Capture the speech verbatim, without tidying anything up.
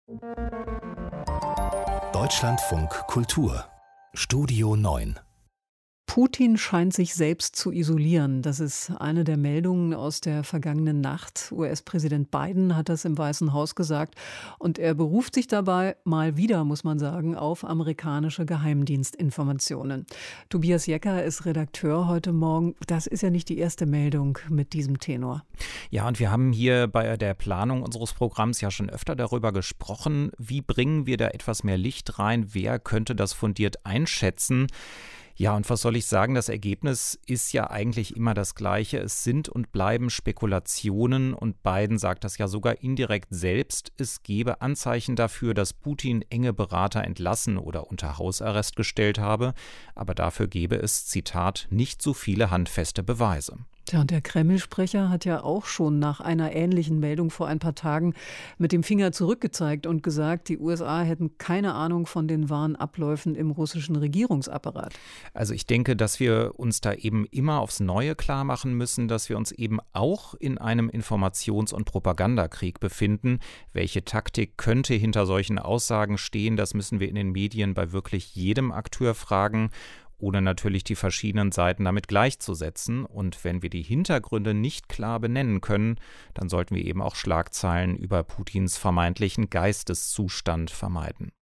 Deutschlandfunk Kultur Studio neun. Putin scheint sich selbst zu isolieren. Das ist eine der Meldungen aus der vergangenen Nacht. U S-Präsident Biden hat das im Weißen Haus gesagt. Und er beruft sich dabei mal wieder, muss man sagen, auf amerikanische Geheimdienstinformationen. Tobias Jecker ist Redakteur heute Morgen. Das ist ja nicht die erste Meldung mit diesem Tenor. Ja, und wir haben hier bei der Planung unseres Programms ja schon öfter darüber gesprochen. Wie bringen wir da etwas mehr Licht rein? Wer könnte das fundiert einschätzen? Ja, und was soll ich sagen? Das Ergebnis ist ja eigentlich immer das gleiche. Es sind und bleiben Spekulationen und Biden sagt das ja sogar indirekt selbst. Es gebe Anzeichen dafür, dass Putin enge Berater entlassen oder unter Hausarrest gestellt habe. Aber dafür gebe es, Zitat, nicht so viele handfeste Beweise. Tja, und der Kreml-Sprecher hat ja auch schon nach einer ähnlichen Meldung vor ein paar Tagen mit dem Finger zurückgezeigt und gesagt, die U S A hätten keine Ahnung von den wahren Abläufen im russischen Regierungsapparat. Also ich denke, dass wir uns da eben immer aufs Neue klar machen müssen, dass wir uns eben auch in einem Informations- und Propagandakrieg befinden. Welche Taktik könnte hinter solchen Aussagen stehen? Das müssen wir in den Medien bei wirklich jedem Akteur fragen, ohne natürlich die verschiedenen Seiten damit gleichzusetzen. Und wenn wir die Hintergründe nicht klar benennen können, dann sollten wir eben auch Schlagzeilen über Putins vermeintlichen Geisteszustand vermeiden.